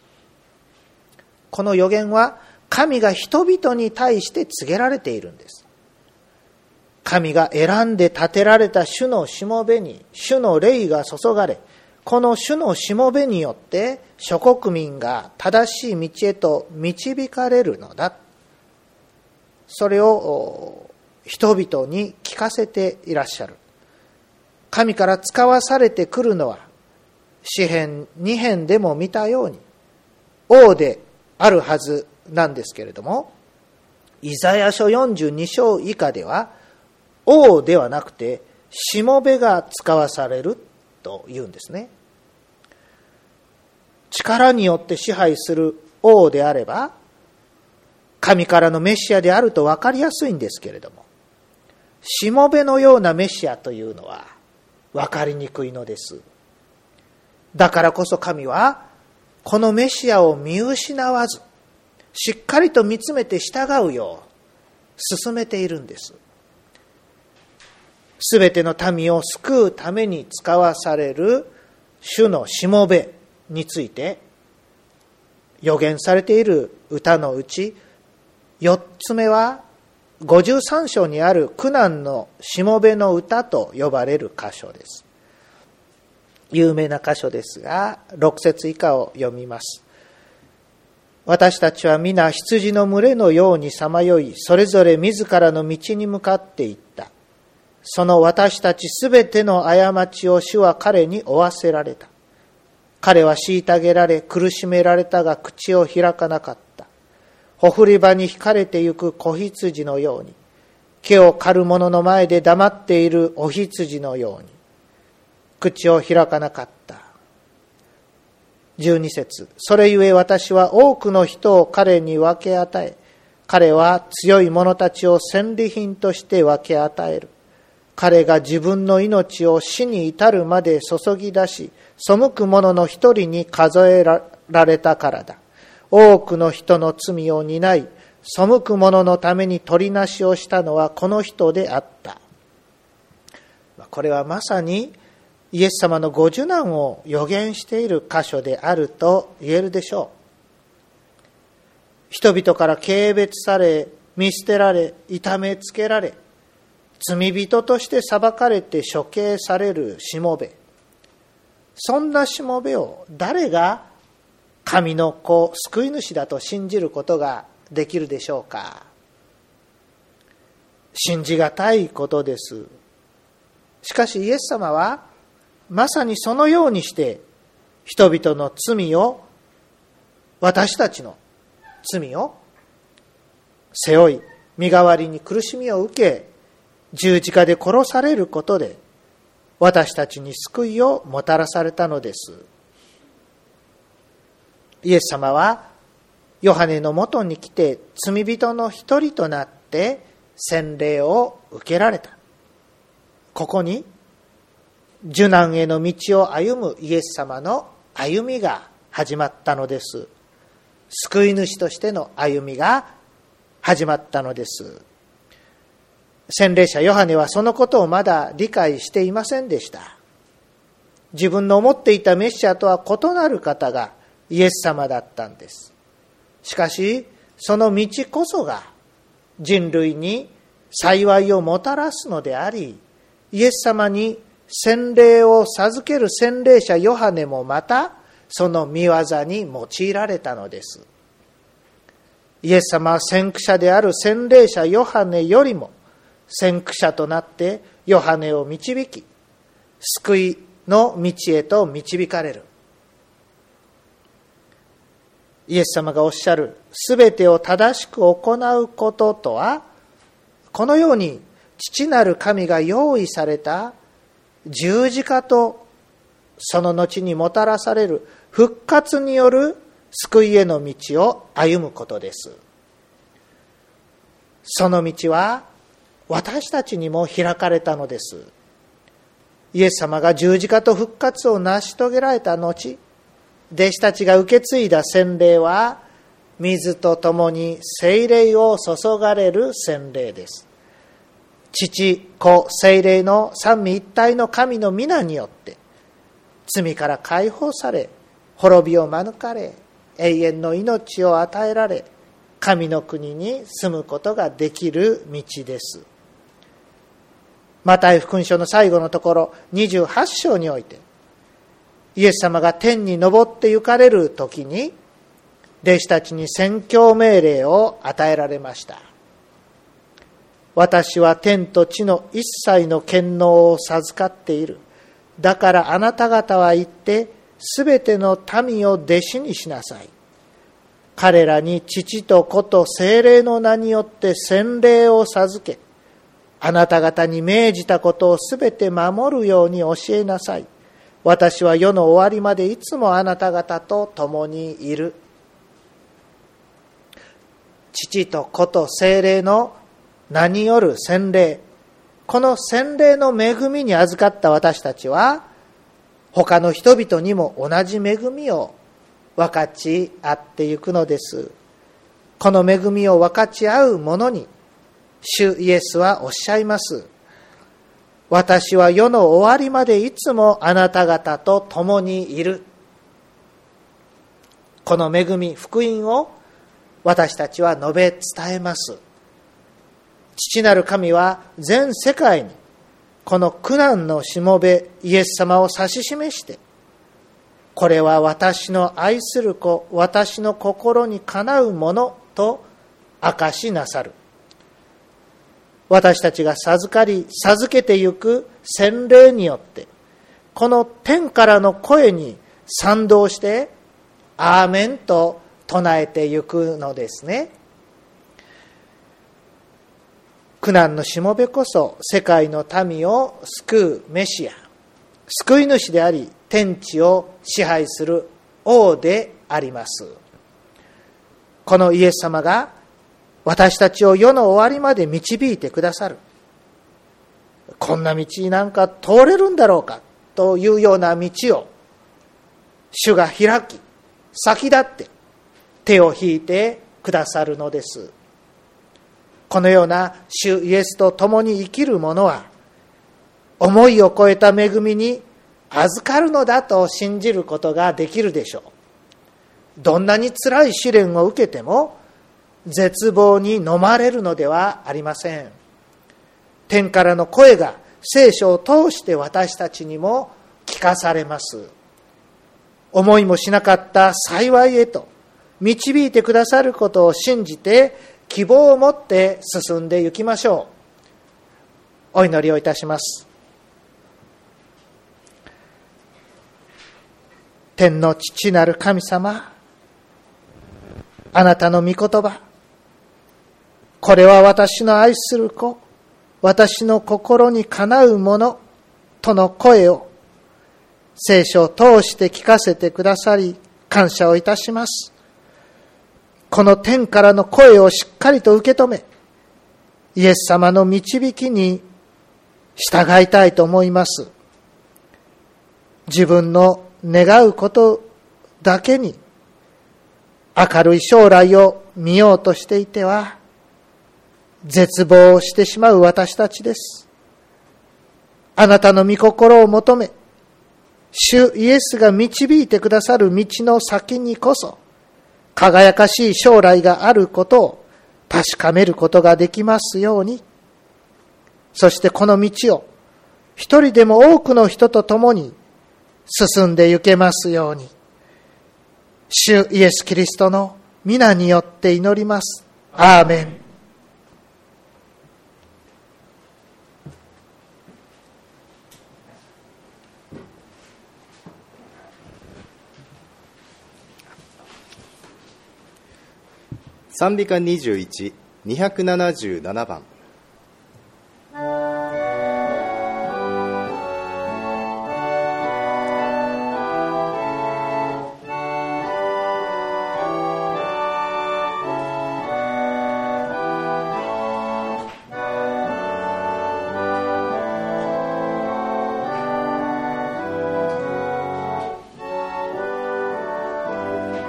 この預言は神が人々に対して告げられているんです。神が選んで立てられた主のしもべに主の霊が注がれ、この主のしもべによって諸国民が正しい道へと導かれるのだ。それを人々に聞かせていらっしゃる。神から使わされてくるのは詩編2編でも見たように王であるはずなんですけれども、イザヤ書42章以下では王ではなくてしもべが使わされるというんですね。力によって支配する王であれば神からのメシアであると分かりやすいんですけれども、しもべのようなメシアというのは分かりにくいのです。だからこそ神はこのメシアを見失わずしっかりと見つめて従うよう進めているんです。すべての民を救うために使わされる主のしもべについて予言されている歌のうち4つ目は53章にある苦難のしもべの歌と呼ばれる箇所です。有名な箇所ですが6節以下を読みます。私たちは皆羊の群れのようにさまよい、それぞれ自らの道に向かっていった。その私たちすべての過ちを主は彼に負わせられた。彼は虐げられ苦しめられたが口を開かなかった。 ほふり場に引かれてゆく子羊のように、毛を刈る者の前で黙っているお羊のように、口を開かなかった。12節、それゆえ私は多くの人を彼に分け与え、彼は強い者たちを戦利品として分け与える。彼が自分の命を死に至るまで注ぎ出し、背く者の一人に数えられたからだ。多くの人の罪を担い、背く者のために取りなしをしたのはこの人であった。これはまさにイエス様のご受難を予言している箇所であると言えるでしょう。人々から軽蔑され、見捨てられ、痛めつけられ、罪人として裁かれて処刑されるしもべ。そんなしもべを誰が神の子、救い主だと信じることができるでしょうか。信じがたいことです。しかしイエス様はまさにそのようにして人々の罪を、私たちの罪を背負い、身代わりに苦しみを受け、十字架で殺されることで私たちに救いをもたらされたのです。イエス様はヨハネのもとに来て罪人の一人となって洗礼を受けられた。ここに受難への道を歩むイエス様の歩みが始まったのです。救い主としての歩みが始まったのです。洗礼者ヨハネはそのことをまだ理解していませんでした。自分の思っていたメシアとは異なる方がイエス様だったんです。しかしその道こそが人類に幸いをもたらすのであり、イエス様に洗礼を授ける洗礼者ヨハネもまたその御業に用いられたのです。イエス様は先駆者である洗礼者ヨハネよりも先駆者となってヨハネを導き、救いの道へと導かれる。イエス様がおっしゃるすべてを正しく行うこととは、このように父なる神が用意された十字架とその後にもたらされる復活による救いへの道を歩むことです。その道は私たちにも開かれたのです。イエス様が十字架と復活を成し遂げられた後、弟子たちが受け継いだ洗礼は水とともに聖霊を注がれる洗礼です。父、子、聖霊の三位一体の神の皆によって罪から解放され、滅びを免れ、永遠の命を与えられ、神の国に住むことができる道です。マタイ福音書の最後のところ28章において、イエス様が天に昇って行かれる時に弟子たちに宣教命令を与えられました。私は天と地の一切の権能を授かっている。だからあなた方は行ってすべての民を弟子にしなさい。彼らに父と子と聖霊の名によって洗礼を授け、あなた方に命じたことをすべて守るように教えなさい。私は世の終わりまでいつもあなた方と共にいる。父と子と聖霊の名による洗礼。この洗礼の恵みに預かった私たちは、他の人々にも同じ恵みを分かち合っていくのです。この恵みを分かち合う者に、主イエスはおっしゃいます。私は世の終わりまでいつもあなた方と共にいる。この恵み、福音を私たちは述べ伝えます。父なる神は全世界にこの苦難のしもべイエス様を指し示して、これは私の愛する子、私の心にかなうものと明かしなさる。私たちが授けてゆく洗礼によって、この天からの声に賛同して、アーメンと唱えてゆくのですね。 苦難のしもべこそ世界の民を救うメシア、救い主であり天地を支配する王であります。このイエス様が私たちを世の終わりまで導いてくださる。こんな道なんか通れるんだろうかというような道を主が開き、先立って手を引いてくださるのです。このような主イエスと共に生きる者は、思いを超えた恵みに預かるのだと信じることができるでしょう。どんなに辛い試練を受けても絶望に飲まれるのではありません。天からの声が聖書を通して私たちにも聞かされます。思いもしなかった幸いへと導いてくださることを信じて、希望を持って進んでいきましょう。お祈りをいたします。天の父なる神様、あなたの御言葉、これは私の愛する子、私の心にかなうものとの声を聖書を通して聞かせてくださり、感謝をいたします。この天からの声をしっかりと受け止め、イエス様の導きに従いたいと思います。自分の願うことだけに明るい将来を見ようとしていては絶望してしまう私たちです。あなたの御心を求め、主イエスが導いてくださる道の先にこそ輝かしい将来があることを確かめることができますように。そしてこの道を一人でも多くの人と共に進んで行けますように、主イエスキリストの皆によって祈ります。アーメン。 賛美歌21、277番。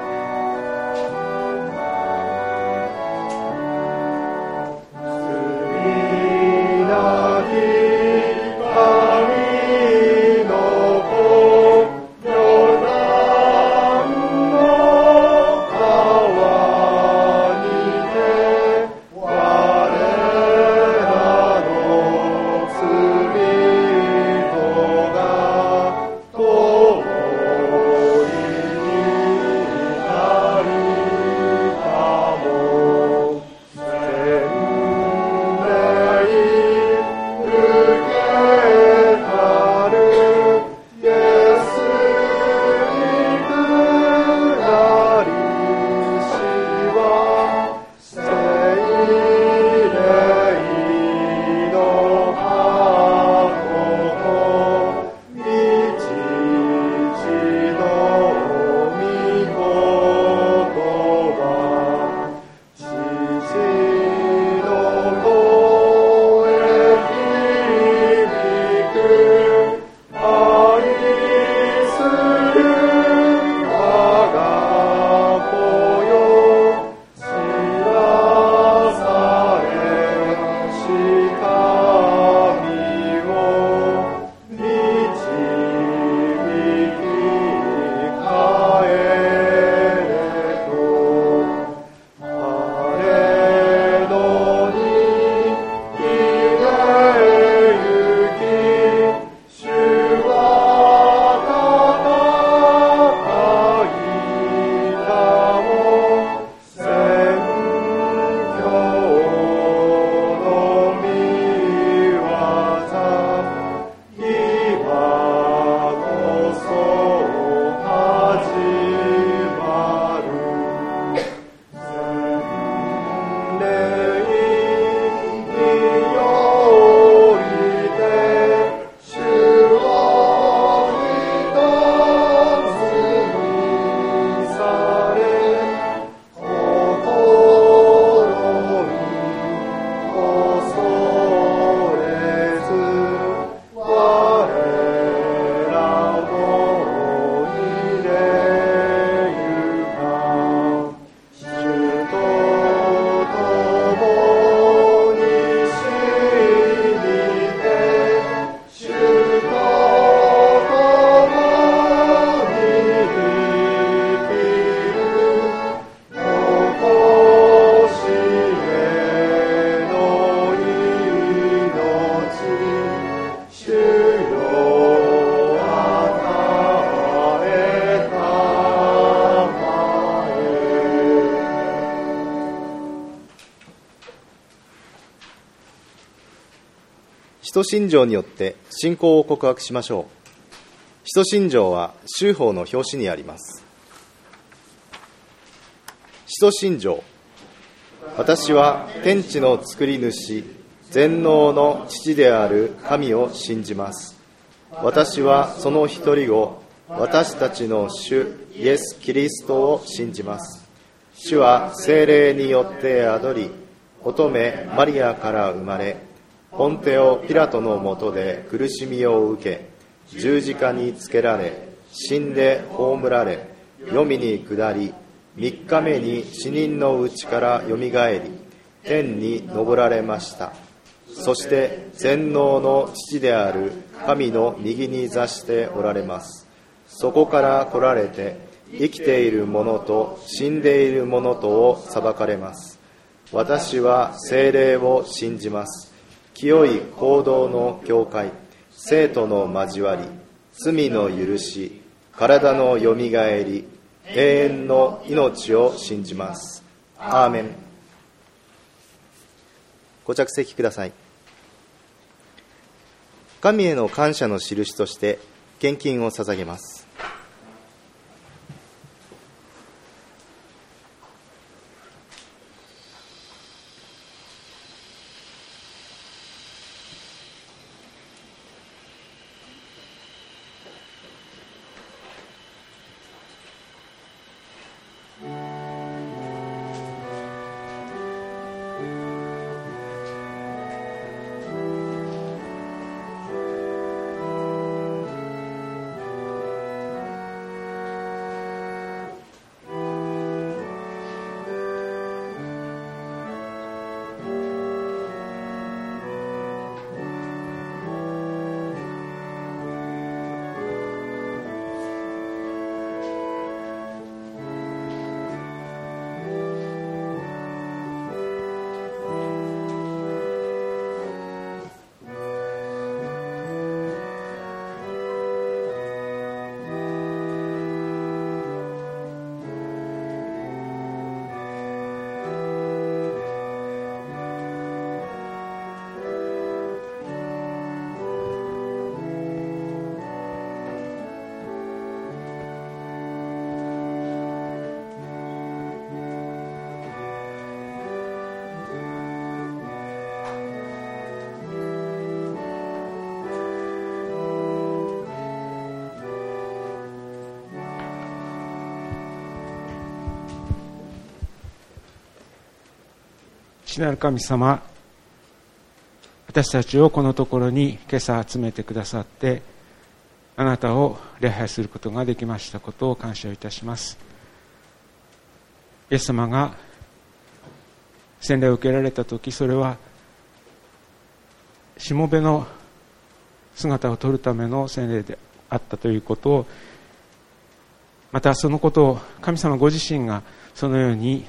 主使徒信条によって信仰を告白しましょう。使徒信条は修法の表紙にあります。使徒信条。私は天地の作り主、全能の父である神を信じます。私はその一人子、私たちの主イエス・キリストを信じます。主は聖霊によって宿り、乙女マリアから生まれ、ポンテオ・ピラトのもとで苦しみを受け、十字架につけられ、死んで葬られ、黄泉に下り、3日目に死人のうちからよみがえり、天に昇られました。そして全能の父である神の右に座しておられます。そこから来られて、生きている者と死んでいる者とを裁かれます。私は聖霊を信じます。清い行動の教会、生徒の交わり、罪の許し、体のよみがえり、永遠の命を信じます。アーメン。ご着席ください。神への感謝の印として献金を捧げます。 父なる神様、私たちをこのところに今朝集めてくださって、あなたを礼拝することができましたことを感謝いたします。イエス様が洗礼を受けられたとき、それはしもべの姿を取るための洗礼であったということを、またそのことを神様ご自身がそのように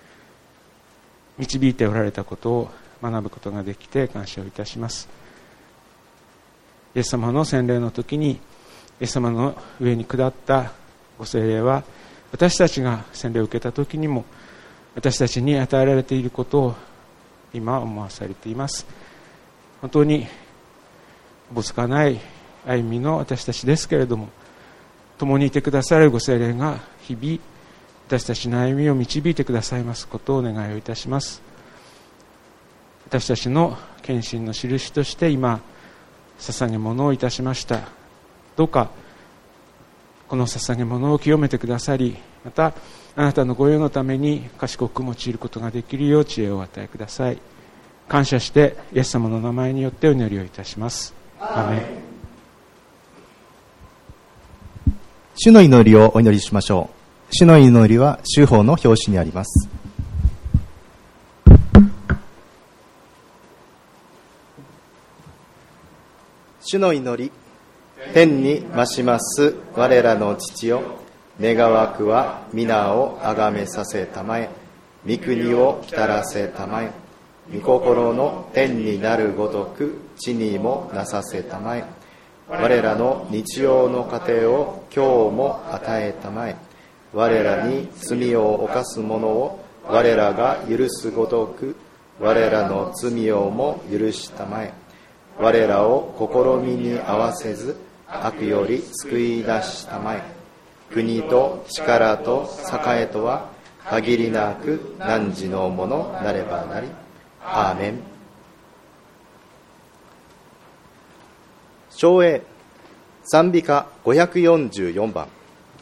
導いておられたことを学ぶことができて感謝をいたします。イエス様の洗礼の時に、イエス様の上に下ったご聖霊は、私たちが洗礼を受けた時にも私たちに与えられていることを今思わされています。本当におぼつかない歩みの私たちですけれども、共にいてくださるご聖霊が日々私たちの歩みを導いてくださいますことをお願いをいたします。私たちの献身の印として今捧げ物をいたしました。どうかこの捧げ物を清めてくださり、またあなたの御用のために賢く用いることができるよう知恵をお与えください。感謝してイエス様の名前によってお祈りをいたします。アーメン。 主の祈りをお祈りしましょう。主の祈りは修法の表紙にあります。主の祈り。天に増します我らの父よ、願わくは皆をあがめさせたまえ、御国を来たらせたまえ、御心の天になるごとく地にもなさせたまえ。我らの日曜の糧を今日も与えたまえ。我らに罪を犯す者を我らが許すごとく我らの罪をも許したまえ。 我らを試みに合わせず悪より救い出したまえ。国と力と栄とは限りなく汝のものなればなり。アーメン。唱詠賛美歌544番。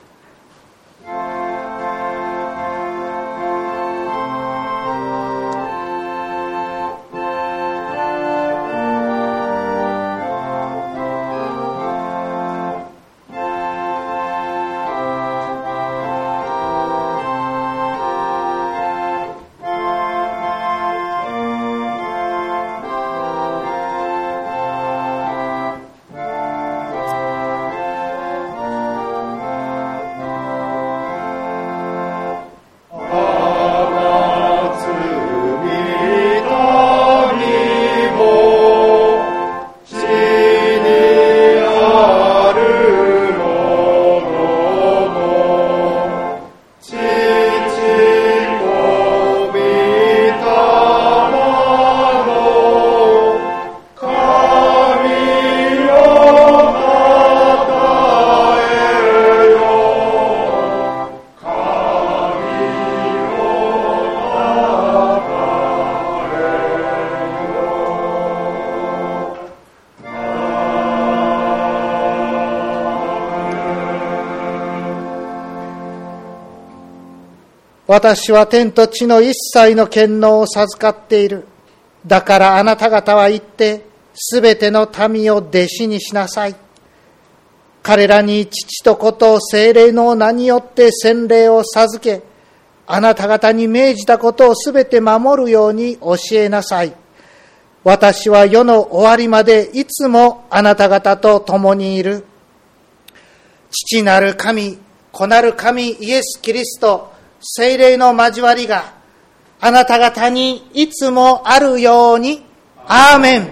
私は天と地の一切の権能を授かっている。だからあなた方は言って、すべての民を弟子にしなさい。彼らに父と子と聖霊の名によって洗礼を授け、あなた方に命じたことをすべて守るように教えなさい。私は世の終わりまでいつもあなた方と共にいる。父なる神、子なる神イエス・キリスト、聖霊の交わりがあなた方にいつもあるように。アーメン。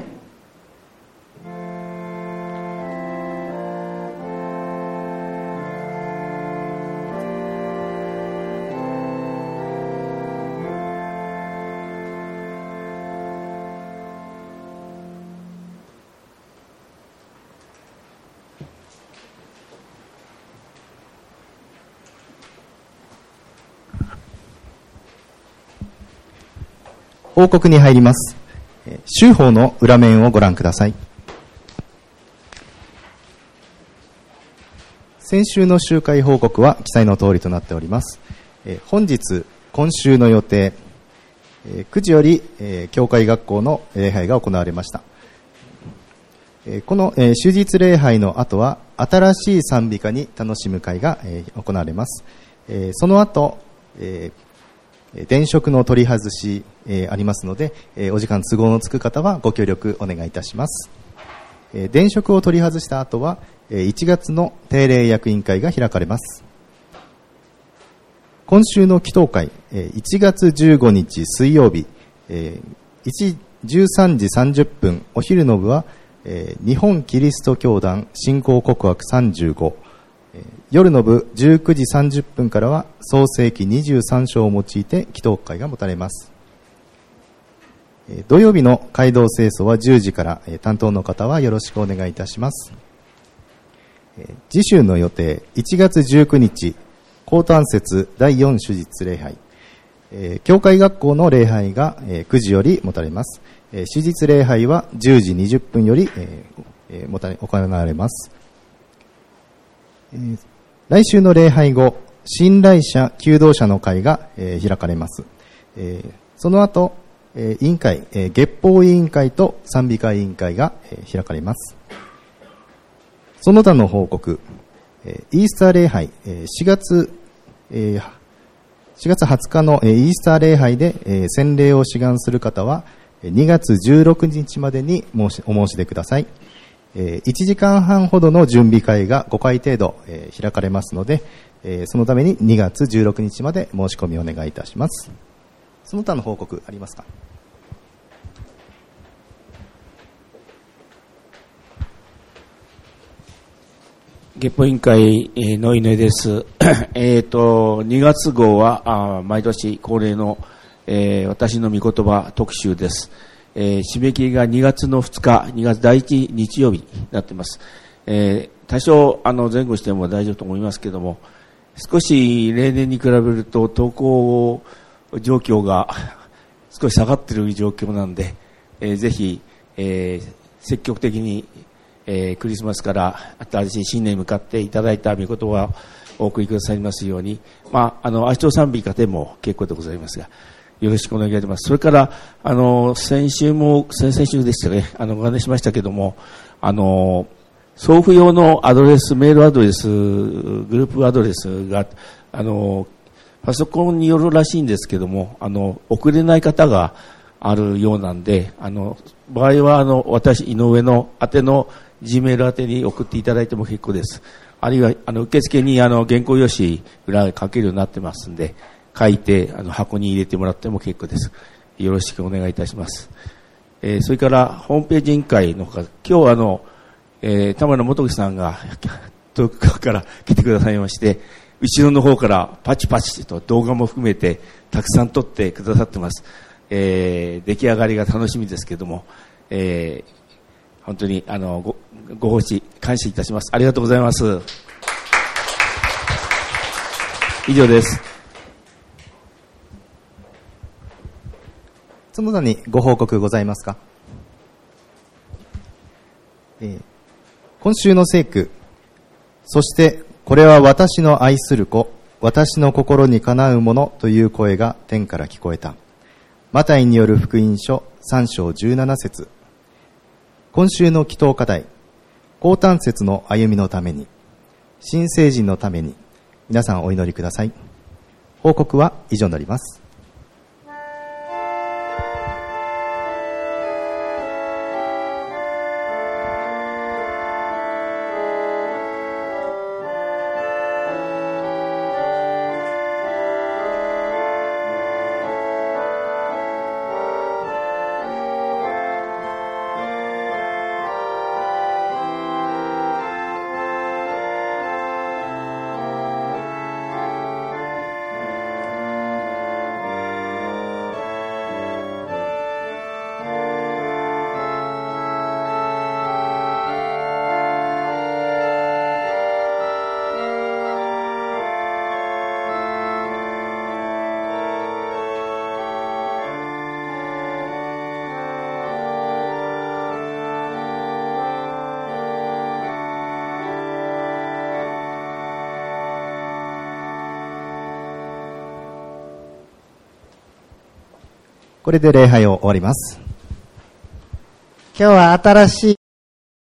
報告に入ります。週報の裏面をご覧ください。先週の集会報告は記載の通りとなっております。本日、今週の予定、9時より教会学校の礼拝が行われました。この終日礼拝の後は新しい賛美歌に楽しむ会が行われます。その後、電飾の取り外し、ありますので、お時間都合のつく方はご協力お願いいたします。電飾を取り外した後は1月の定例役員会が開かれます。今週の祈祷会、1月15日水曜日、13時30分お昼の部は日本キリスト教団信仰告白35、夜の部19時30分からは創世記23章を用いて祈祷会が持たれます。土曜日の街道清掃は10時から、担当の方はよろしくお願いいたします。次週の予定、1月19日高端節第4手術礼拝、教会学校の礼拝が9時より持たれます。手術礼拝は10時20分より行われます。来週の礼拝後、信頼者求道者の会が開かれます。その後、委員会、月報委員会と賛美歌委員会が開かれます。その他の報告、イースター礼拝、4月20日のイースター礼拝で洗礼を志願する方は2月16日までにお申し出ください。1時間半ほどの準備会が5回程度開かれますので、そのために2月16日まで申し込みをお願いいたします。その他の報告ありますか？ 月報委員会の井上です。2月号は毎年恒例の、私の御言葉特集です。 締め切りが2月の2日、2月第1日曜日になっています。多少前後しても大丈夫と思いますけども、少し例年に比べると登校状況が少し下がっている状況なんで、ぜひ、積極的に、クリスマスから新しい新年に向かっていただいた御言葉をお送りくださいますように、哀悼賛美歌でも結構でございますが、よろしくお願いいたします。それから、先々週でしたね、お話ししましたけども、送付用のアドレス、メールアドレス、グループアドレスが、パソコンによるらしいんですけども、送れない方があるようなんで、場合は、私、井上の宛ての Gmail 宛てに送っていただいても結構です。あるいは、受付に、原稿用紙裏書けるようになってますんで、書いて、箱に入れてもらっても結構です。よろしくお願いいたします。それから、ホームページ委員会のほか、今日田村元樹さんが遠くから来てくださいまして、後ろの方からパチパチと動画も含めてたくさん撮ってくださってます。出来上がりが楽しみですけども、本当にご奉仕感謝いたします。ありがとうございます。以上です。 その他にご報告ございますか？今週の聖句、そしてこれは私の愛する子、私の心にかなうものという声が天から聞こえた。マタイによる福音書3章17節。今週の祈祷課題、高端節の歩みのために、新成人のために、皆さんお祈りください。報告は以上になります。これで礼拝を終わります。 今日は新しい